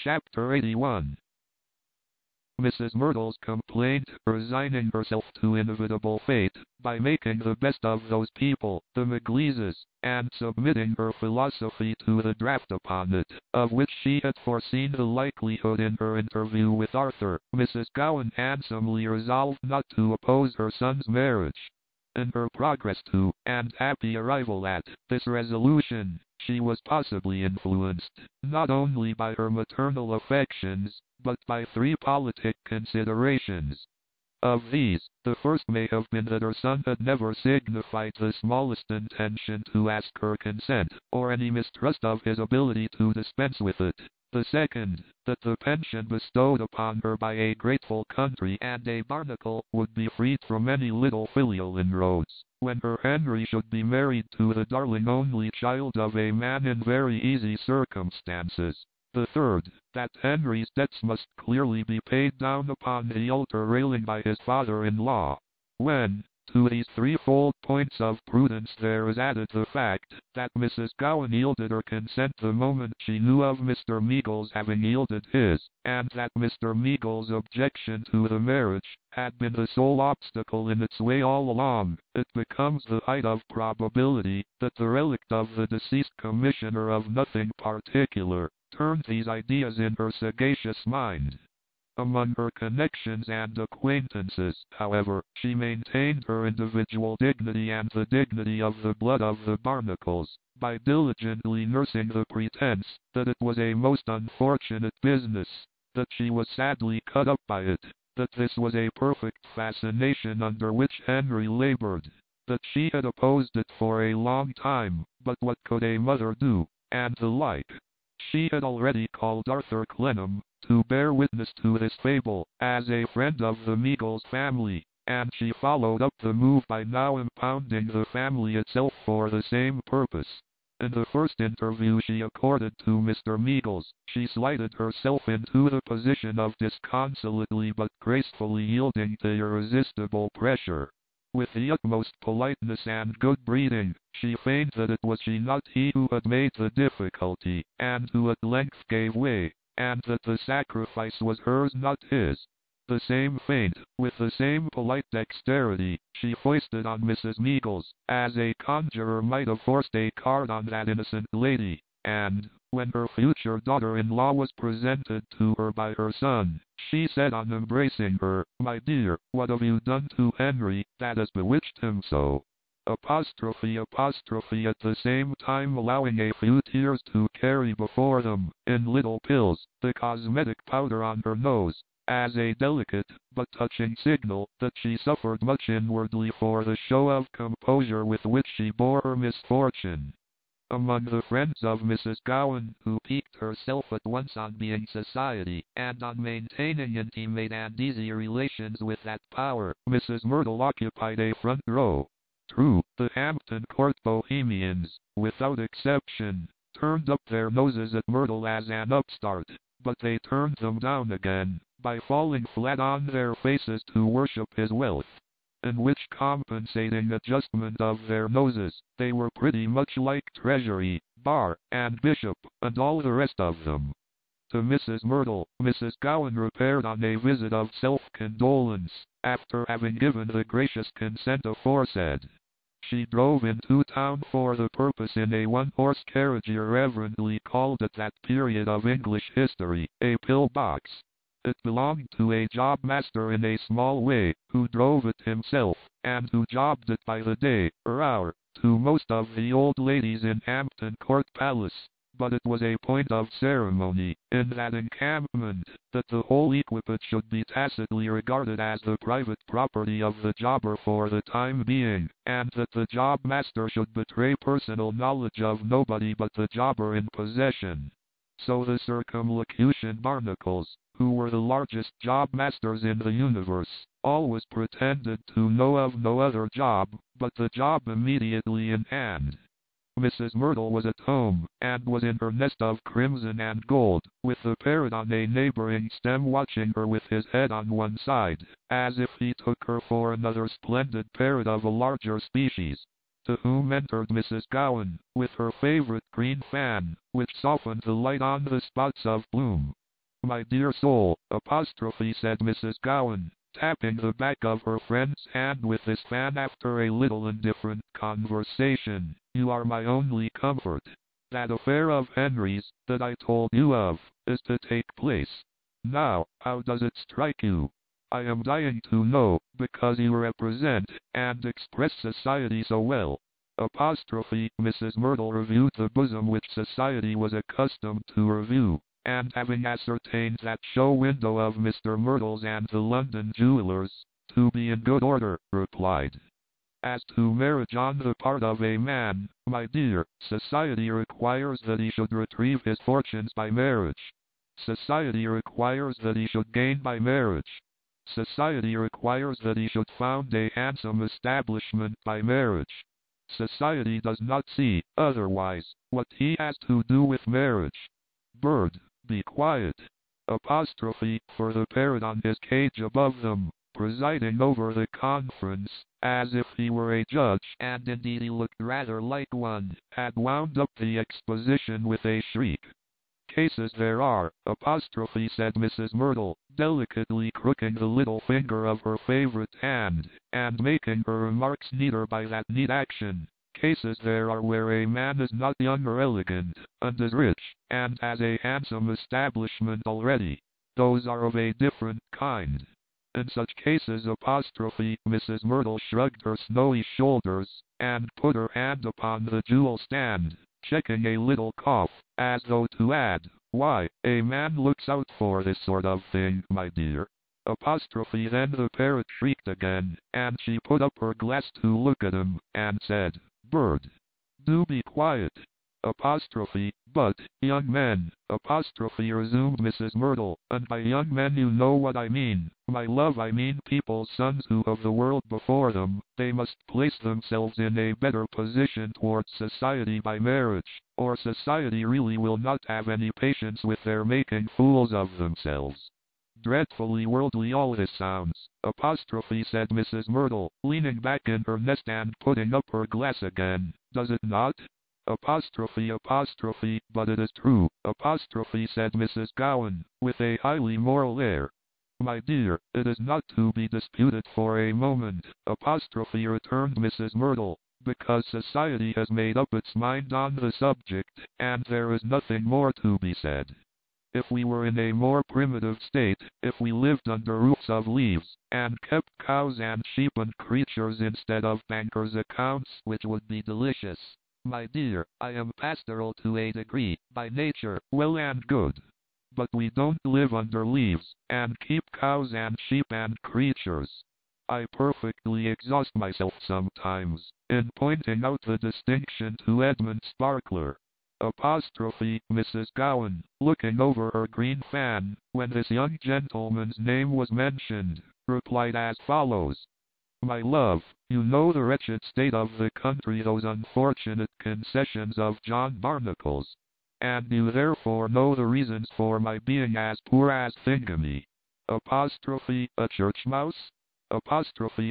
Chapter 81. Mrs. Merdle's complaint, resigning herself to inevitable fate, by making the best of those people, the McLeeses, and submitting her philosophy to the draft upon it, of which she had foreseen the likelihood in her interview with Arthur. Mrs. Gowan handsomely resolved not to oppose her son's marriage. In her progress to, and happy arrival at, this resolution, she was possibly influenced, not only by her maternal affections, but by three politic considerations. Of these, the first may have been that her son had never signified the smallest intention to ask her consent, or any mistrust of his ability to dispense with it. The second, that the pension bestowed upon her by a grateful country and a Barnacle would be freed from any little filial inroads, when her Henry should be married to the darling only child of a man in very easy circumstances. The third, that Henry's debts must clearly be paid down upon the altar railing by his father-in-law. When, to these threefold points of prudence there is added the fact that Mrs. Gowan yielded her consent the moment she knew of Mr. Meagles having yielded his, and that Mr. Meagles' objection to the marriage had been the sole obstacle in its way all along, it becomes the height of probability that the relict of the deceased commissioner of nothing particular turned these ideas in her sagacious mind. Among her connections and acquaintances, however, she maintained her individual dignity and the dignity of the blood of the Barnacles, by diligently nursing the pretense that it was a most unfortunate business, that she was sadly cut up by it, that this was a perfect fascination under which Henry labored, that she had opposed it for a long time, but what could a mother do, and the like. She had already called Arthur Clennam to bear witness to this fable, as a friend of the Meagles family, and she followed up the move by now impounding the family itself for the same purpose. In the first interview she accorded to Mr. Meagles, she slighted herself into the position of disconsolately but gracefully yielding to irresistible pressure. With the utmost politeness and good breeding, she feigned that it was she not he who had made the difficulty, and who at length gave way, and that the sacrifice was hers not his. The same feint, with the same polite dexterity, she foisted on Mrs. Meagles, as a conjurer might have forced a card on that innocent lady, and, when her future daughter-in-law was presented to her by her son, she said on embracing her, "My dear, what have you done to Henry, that has bewitched him so?" Apostrophe at the same time allowing a few tears to carry before them, in little pills, the cosmetic powder on her nose, as a delicate, but touching signal, that she suffered much inwardly for the show of composure with which she bore her misfortune. Among the friends of Mrs. Gowan, who piqued herself at once on being society, and on maintaining intimate and easy relations with that power, Mrs. Merdle occupied a front row. True, the Hampton Court Bohemians, without exception, turned up their noses at Merdle as an upstart, but they turned them down again, by falling flat on their faces to worship his wealth. In which compensating adjustment of their noses, they were pretty much like Treasury, Bar, and Bishop, and all the rest of them. To Mrs. Merdle, Mrs. Gowan repaired on a visit of self-condolence, after having given the gracious consent aforesaid. She drove into town for the purpose in a one-horse carriage irreverently called at that period of English history, a pill-box. It belonged to a job master in a small way, who drove it himself, and who jobbed it by the day, or hour, to most of the old ladies in Hampton Court Palace. But it was a point of ceremony, in that encampment, that the whole equipage should be tacitly regarded as the private property of the jobber for the time being, and that the job master should betray personal knowledge of nobody but the jobber in possession. So the Circumlocution Barnacles, who were the largest job masters in the universe, always pretended to know of no other job but the job immediately in hand. Mrs. Merdle was at home, and was in her nest of crimson and gold, with the parrot on a neighboring stem watching her with his head on one side, as if he took her for another splendid parrot of a larger species. To whom entered Mrs. Gowan, with her favorite green fan, which softened the light on the spots of bloom. My dear soul, apostrophe, said Mrs. Gowan, tapping the back of her friend's hand with this fan after a little indifferent conversation. You are my only comfort. That affair of Henry's, that I told you of, is to take place. Now, how does it strike you? I am dying to know, because you represent and express society so well. Apostrophe, Mrs. Merdle reviewed the bosom which society was accustomed to review, and having ascertained that show window of Mr. Merdle's and the London jeweller's to be in good order, replied. As to marriage on the part of a man, my dear, society requires that he should retrieve his fortunes by marriage. Society requires that he should gain by marriage. Society requires that he should found a handsome establishment by marriage. Society does not see, otherwise, what he has to do with marriage. Bird, be quiet. Apostrophe, for the parrot on his cage above them, presiding over the conference, as if he were a judge, and indeed he looked rather like one, had wound up the exposition with a shriek. Cases there are, apostrophe, said Mrs. Merdle, delicately crooking the little finger of her favorite hand, and making her remarks neater by that neat action. Cases there are where a man is not young or elegant, and is rich, and has a handsome establishment already. Those are of a different kind. In such cases, apostrophe, Mrs. Merdle shrugged her snowy shoulders, and put her hand upon the jewel stand, checking a little cough, as though to add, why, a man looks out for this sort of thing, my dear. Apostrophe, then the parrot shrieked again, and she put up her glass to look at him, and said, Bird, do be quiet. Apostrophe, but, young men, apostrophe, resumed Mrs. Merdle, and by young men you know what I mean. My love, I mean people's sons who have the world before them. They must place themselves in a better position towards society by marriage, or society really will not have any patience with their making fools of themselves. Dreadfully worldly all this sounds, apostrophe, said Mrs. Merdle, leaning back in her nest and putting up her glass again, does it not? Apostrophe, but it is true, apostrophe, said Mrs. Gowan, with a highly moral air. My dear, it is not to be disputed for a moment, apostrophe, returned Mrs. Merdle, because society has made up its mind on the subject, and there is nothing more to be said. If we were in a more primitive state, if we lived under roofs of leaves, and kept cows and sheep and creatures instead of bankers' accounts, which would be delicious. My dear, I am pastoral to a degree, by nature, well and good. But we don't live under leaves, and keep cows and sheep and creatures. I perfectly exhaust myself sometimes, in pointing out the distinction to Edmund Sparkler. Apostrophe, Mrs. Gowan, looking over her green fan, when this young gentleman's name was mentioned, replied as follows. My love, you know the wretched state of the country, those unfortunate concessions of John Barnacle's, and you therefore know the reasons for my being as poor as Thingamy. Apostrophe, a church mouse? Apostrophe,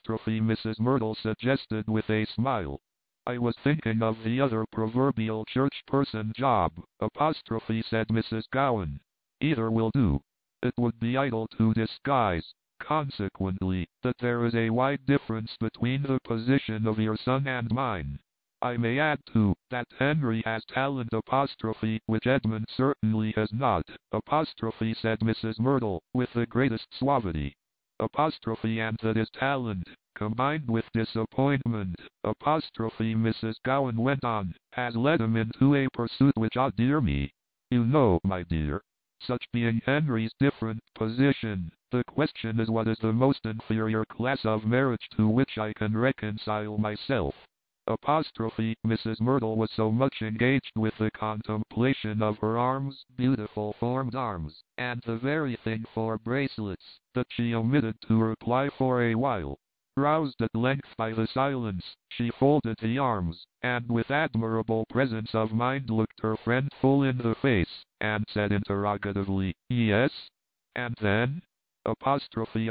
Mrs. Merdle suggested with a smile. I was thinking of the other proverbial church person job, apostrophe, said Mrs. Gowan. Either will do. It would be idle to disguise, consequently, that there is a wide difference between the position of your son and mine. I may add, too, that Henry has talent, apostrophe, which Edmund certainly has not, apostrophe, said Mrs. Merdle, with the greatest suavity. Apostrophe, and that his talent, combined with disappointment, apostrophe, Mrs. Gowan went on, has led him into a pursuit which, ah dear me, you know, my dear, such being Henry's different position, the question is what is the most inferior class of marriage to which I can reconcile myself. Apostrophe, Mrs. Merdle was so much engaged with the contemplation of her arms, beautiful formed arms, and the very thing for bracelets, that she omitted to reply for a while. Roused at length by the silence, she folded the arms, and with admirable presence of mind looked her friend full in the face, and said interrogatively, Yes? And then? Apostrophe,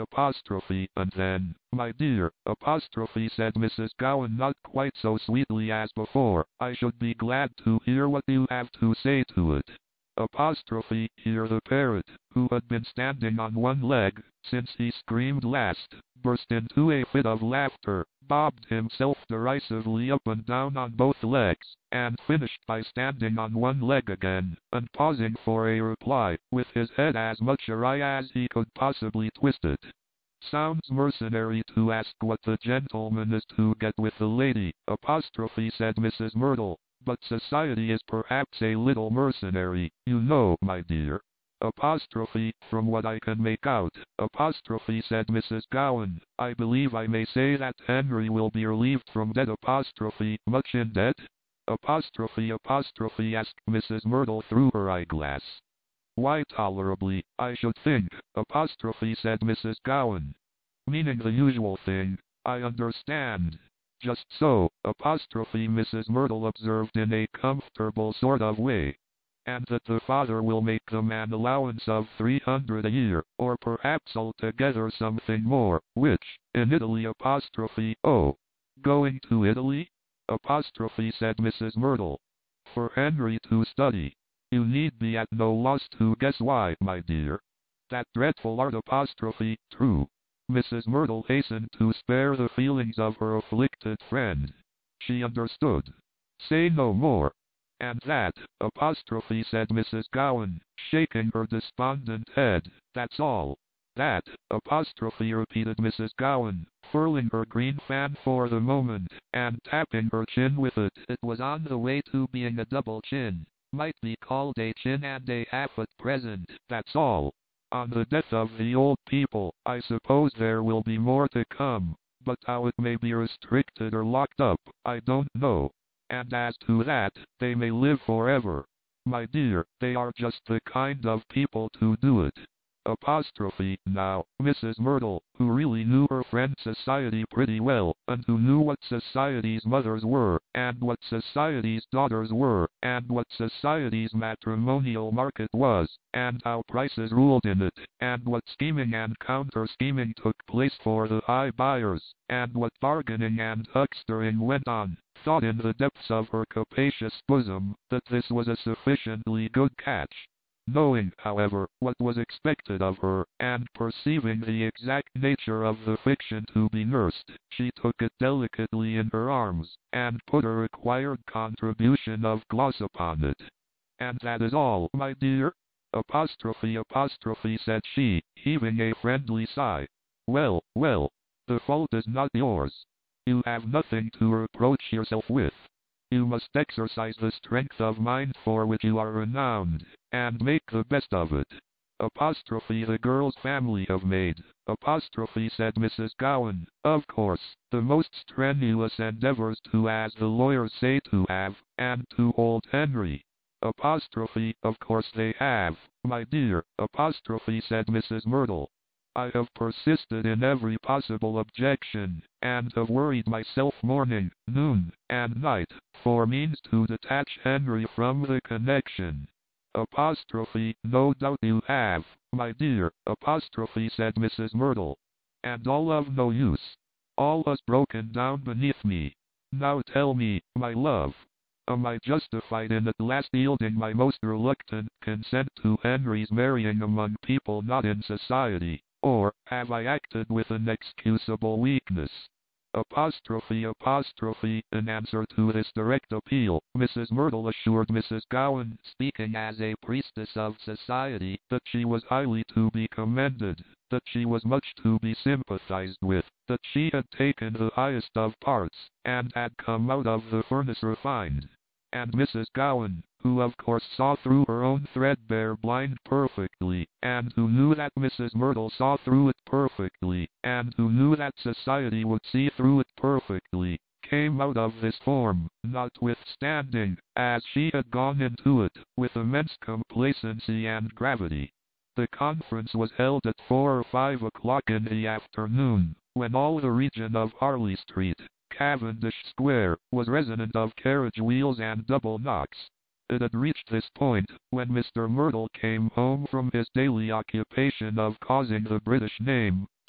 and then, my dear, apostrophe, said Mrs. Gowan not quite so sweetly as before, I should be glad to hear what you have to say to it. Here the parrot, who had been standing on one leg since he screamed last, burst into a fit of laughter, bobbed himself derisively up and down on both legs, and finished by standing on one leg again, and pausing for a reply, with his head as much awry as he could possibly twist it. Sounds mercenary to ask what the gentleman is to get with the lady, said Mrs. Merdle, but society is perhaps a little mercenary, you know, my dear. From what I can make out, said Mrs. Gowan, I believe I may say that Henry will be relieved from debt much in debt? Asked Mrs. Merdle through her eyeglass. Why tolerably, I should think, said Mrs. Gowan. Meaning the usual thing, I understand. Just so, Mrs. Merdle observed in a comfortable sort of way. And that the father will make them an allowance of 300 a year, or perhaps altogether something more, which, in Italy going to Italy? Said Mrs. Merdle. For Henry to study. You need be at no loss to guess why, my dear. That dreadful art true. Mrs. Merdle hastened to spare the feelings of her afflicted friend. She understood. Say no more. And that, said Mrs. Gowan, shaking her despondent head, that's all. That, repeated Mrs. Gowan, furling her green fan for the moment, and tapping her chin with it. It was on the way to being a double chin. Might be called a chin and a half at present, that's all. On the death of the old people, I suppose there will be more to come, but how it may be restricted or locked up, I don't know. And as to that, they may live forever. My dear, they are just the kind of people to do it. Now, Mrs. Merdle, who really knew her friend's society pretty well, and who knew what society's mothers were, and what society's daughters were, and what society's matrimonial market was, and how prices ruled in it, and what scheming and counter-scheming took place for the high buyers, and what bargaining and huckstering went on, thought in the depths of her capacious bosom that this was a sufficiently good catch. Knowing, however, what was expected of her, and perceiving the exact nature of the fiction to be nursed, she took it delicately in her arms, and put a required contribution of gloss upon it. And that is all, my dear? Said she, heaving a friendly sigh. Well, the fault is not yours. You have nothing to reproach yourself with. You must exercise the strength of mind for which you are renowned, and make the best of it. The girl's family have made, said Mrs. Gowan, of course, the most strenuous endeavors to, as the lawyers say, to have, and to hold Henry. Of course they have, my dear, said Mrs. Merdle. I have persisted in every possible objection, and have worried myself morning, noon, and night, for means to detach Henry from the connection. No doubt you have, my dear, said Mrs. Merdle. And all of no use. All has broken down beneath me. Now tell me, my love, am I justified in at last yielding my most reluctant consent to Henry's marrying among people not in society? Or, have I acted with inexcusable weakness? In answer to this direct appeal, Mrs. Merdle assured Mrs. Gowan, speaking as a priestess of society, that she was highly to be commended, that she was much to be sympathized with, that she had taken the highest of parts, and had come out of the furnace refined. And Mrs. Gowan, who of course saw through her own threadbare blind perfectly, and who knew that Mrs. Merdle saw through it perfectly, and who knew that society would see through it perfectly, came out of this form, notwithstanding, as she had gone into it, with immense complacency and gravity. The conference was held at 4 or 5 o'clock in the afternoon, when all the region of Harley Street, Cavendish Square, was resonant of carriage wheels and double knocks. It had reached this point, when Mr. Merdle came home from his daily occupation of causing the British name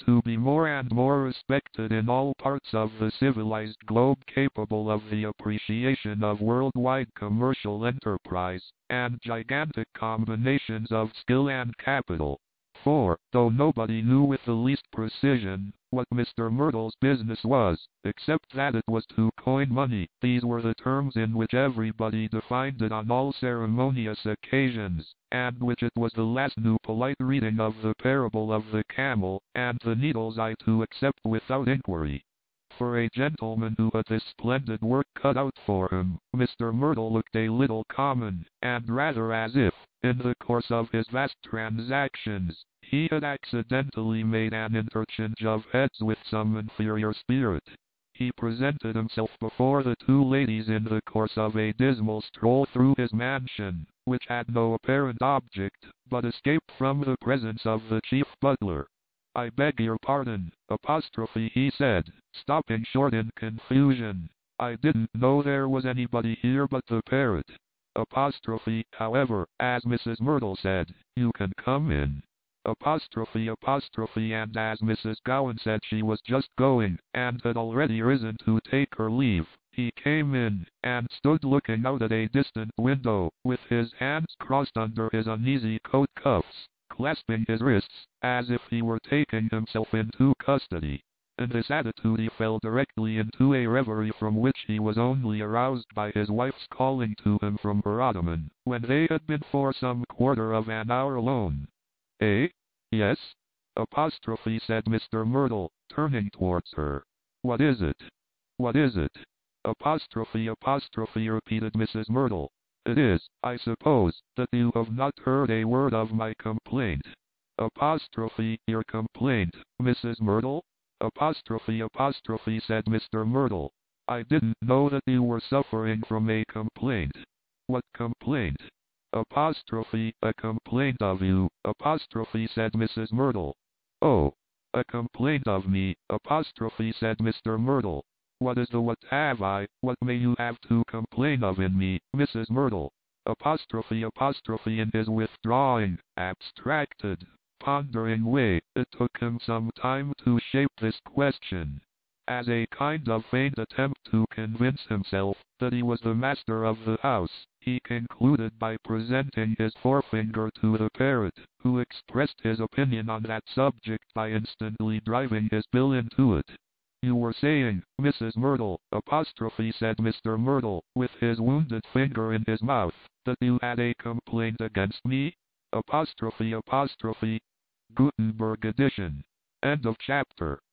to be more and more respected in all parts of the civilized globe, capable of the appreciation of worldwide commercial enterprise, and gigantic combinations of skill and capital. For, though nobody knew with the least precision what Mr. Merdle's business was, except that it was to coin money, these were the terms in which everybody defined it on all ceremonious occasions, and which it was the last new polite reading of the parable of the camel and the needle's eye to accept without inquiry. For a gentleman who had this splendid work cut out for him, Mr. Merdle looked a little common, and rather as if, in the course of his vast transactions, he had accidentally made an interchange of heads with some inferior spirit. He presented himself before the two ladies in the course of a dismal stroll through his mansion, which had no apparent object but escape from the presence of the chief butler. "I beg your pardon," he said, stopping short in confusion. "I didn't know there was anybody here but the parrot." However, as Mrs. Merdle said, "You can come in." And as Mrs. Gowan said she was just going, and had already risen to take her leave, he came in, and stood looking out at a distant window, with his hands crossed under his uneasy coat cuffs, clasping his wrists, as if he were taking himself into custody. In this attitude he fell directly into a reverie from which he was only aroused by his wife's calling to him from her ottoman, when they had been for some quarter of an hour alone. "Eh? Yes?" said Mr. Merdle, turning towards her. "What is it? What is it?" Repeated Mrs. Merdle. "It is, I suppose, that you have not heard a word of my complaint." "Your complaint, Mrs. Merdle?" Said Mr. Merdle. "I didn't know that you were suffering from a complaint." "What complaint?" "A complaint of you," said Mrs. Merdle. "Oh, a complaint of me," said Mr. Merdle. "What is the what what may you have to complain of in me, Mrs. Merdle?" In his withdrawing, abstracted, pondering way, it took him some time to shape this question. As a kind of faint attempt to convince himself that he was the master of the house, he concluded by presenting his forefinger to the parrot, who expressed his opinion on that subject by instantly driving his bill into it. "You were saying, Mrs. Merdle," said Mr. Merdle, with his wounded finger in his mouth, "that you had a complaint against me?" Gutenberg edition. End of chapter.